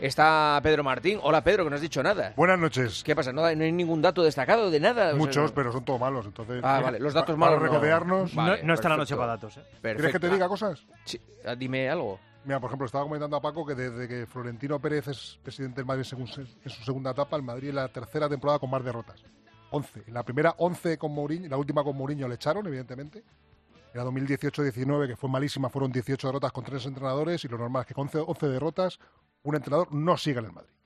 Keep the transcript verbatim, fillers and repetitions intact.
Está Pedro Martín. Hola, Pedro, que no has dicho nada. Buenas noches. ¿Qué pasa? ¿No, hay- no hay ningún dato destacado de nada? O Muchos, sea, no- pero son todos malos. Entonces, Ah, vale, los datos para malos no. regodearnos. Vale, no, no está la noche perfecto. para datos, ¿eh? Perfecto. ¿Quieres que te diga cosas? Sí, ah, dime algo. Mira, por ejemplo, estaba comentando a Paco que desde que Florentino Pérez es presidente del Madrid según se- en su segunda etapa, el Madrid es la tercera temporada con más derrotas. once. En la primera, once con Mourinho, la última con Mourinho le echaron, evidentemente. En la dos mil dieciocho diecinueve, que fue malísima, fueron dieciocho derrotas con tres entrenadores y lo normal es que con once, once derrotas un entrenador no siga en el Madrid.